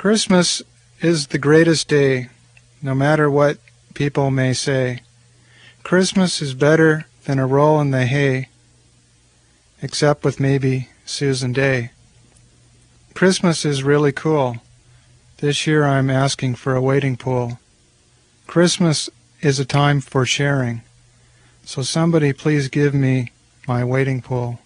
Christmas is the greatest day, no matter what people may say. Christmas is better than a roll in the hay, except with maybe Susan Day. Christmas is really cool. This year I'm asking for a wading pool. Christmas is a time for sharing, so somebody please give me my wading pool.